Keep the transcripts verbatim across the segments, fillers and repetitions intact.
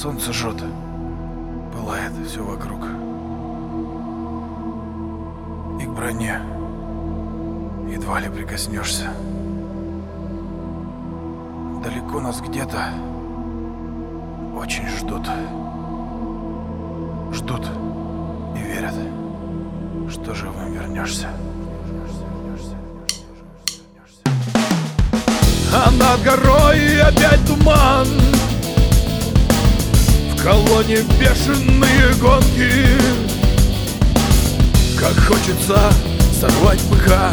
Солнце жжет, пылает все вокруг. И к броне едва ли прикоснешься. Далеко нас где-то очень ждут. Ждут и верят, что живым вернешься. А над горой опять туман, в колонне бешеные гонки. Как хочется сорвать быка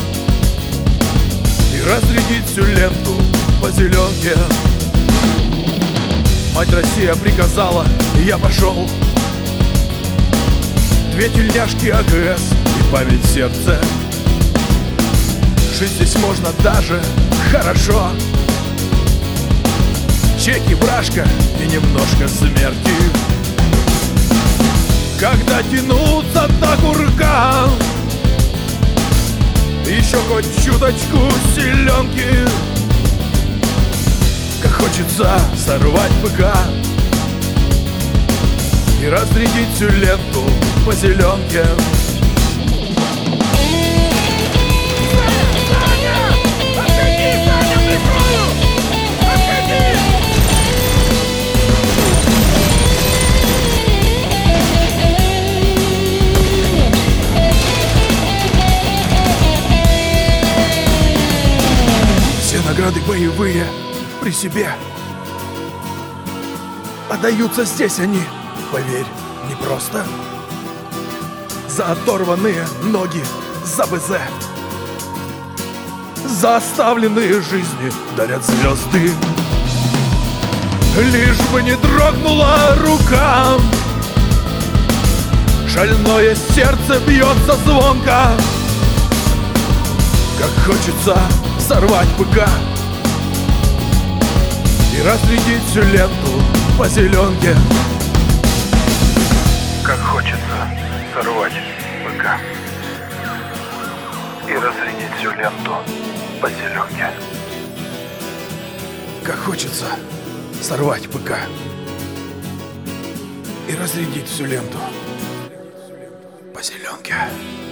и разрядить всю ленту по зеленке. Мать Россия приказала, и я пошел. Две тельняшки АГС и память в сердце. Жить здесь можно даже хорошо. Чеки, брашка и немножко смерти. Когда тянутся до курка, еще хоть чуточку селенки. Как хочется сорвать быка и разрядить всю ленту по зеленке. Все награды боевые при себе отдаются здесь они, поверь, непросто. За оторванные ноги, за БЗ, за оставленные жизни дарят звезды. Лишь бы не дрогнула рука, шальное сердце бьется звонко. Как хочется сорвать быка и разрядить всю ленту по зеленке. Как хочется сорвать быка и разрядить всю ленту по зеленке. Как хочется сорвать быка и разрядить всю ленту по зеленке.